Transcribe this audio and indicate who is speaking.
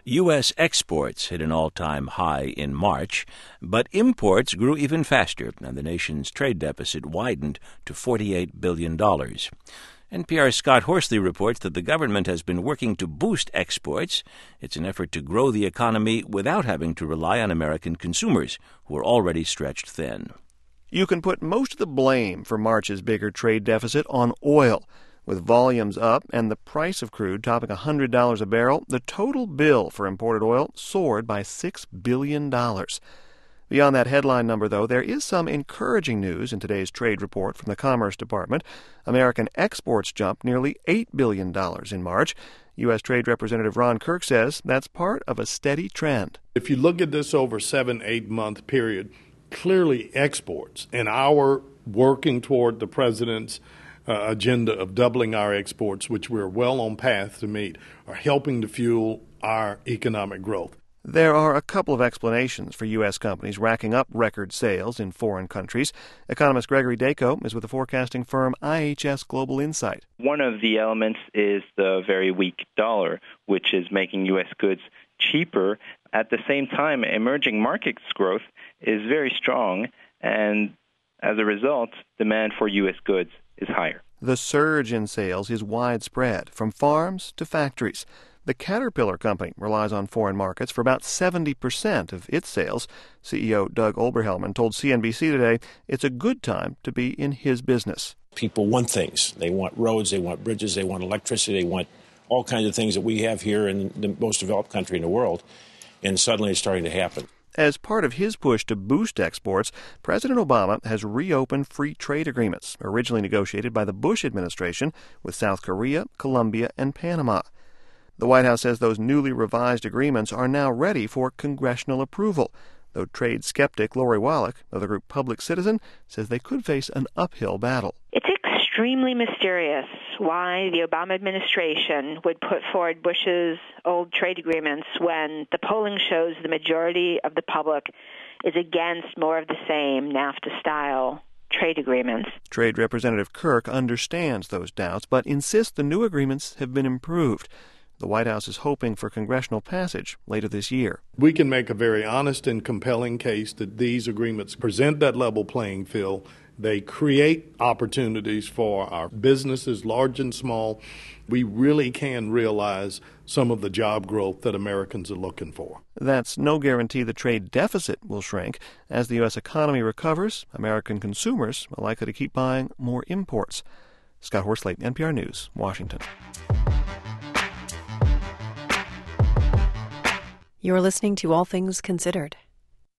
Speaker 1: U.S. exports hit an all-time high in March, but imports grew even faster, and the nation's trade deficit widened to $48 billion. NPR's Scott Horsley reports that the government has been working to boost exports. It's an effort to grow the economy without having to rely on American consumers, who are already stretched thin.
Speaker 2: You can put most of the blame for March's bigger trade deficit on oil. With volumes up and the price of crude topping $100 a barrel, the total bill for imported oil soared by $6 billion. Beyond that headline number, though, there is some encouraging news in today's trade report from the Commerce Department. American exports jumped nearly $8 billion in March. U.S. Trade Representative Ron Kirk says that's part of a steady trend.
Speaker 3: If you look at this over 7-8 month period, clearly exports and our working toward the president's agenda of doubling our exports, which we're well on path to meet, are helping to fuel our economic growth.
Speaker 2: There are a couple of explanations for U.S. companies racking up record sales in foreign countries. Economist Gregory Dacko is with the forecasting firm IHS Global Insight.
Speaker 4: One of the elements is the very weak dollar, which is making U.S. goods cheaper. At the same time, emerging markets growth is very strong, and as a result, demand for U.S. goods is higher.
Speaker 2: The surge in sales is widespread, from farms to factories. The Caterpillar Company relies on foreign markets for about 70% of its sales. CEO Doug Oberhelman told CNBC today it's a good time to be in his business.
Speaker 5: People want things. They want roads, they want bridges, they want electricity, they want all kinds of things that we have here in the most developed country in the world. And suddenly it's starting to happen.
Speaker 2: As part of his push to boost exports, President Obama has reopened free trade agreements, originally negotiated by the Bush administration with South Korea, Colombia, and Panama. The White House says those newly revised agreements are now ready for congressional approval, though trade skeptic Lori Wallach of the group Public Citizen says they could face an uphill battle.
Speaker 6: It's extremely mysterious why the Obama administration would put forward Bush's old trade agreements when the polling shows the majority of the public is against more of the same NAFTA-style trade agreements.
Speaker 2: Trade Representative Kirk understands those doubts, but insists the new agreements have been improved. The White House is hoping for congressional passage later this year.
Speaker 3: We can make a very honest and compelling case that these agreements present that level playing field. They create opportunities for our businesses, large and small. We really can realize some of the job growth that Americans are looking for.
Speaker 2: That's no guarantee the trade deficit will shrink. As the U.S. economy recovers, American consumers are likely to keep buying more imports. Scott Horsley, NPR News, Washington.
Speaker 7: You're listening to All Things Considered.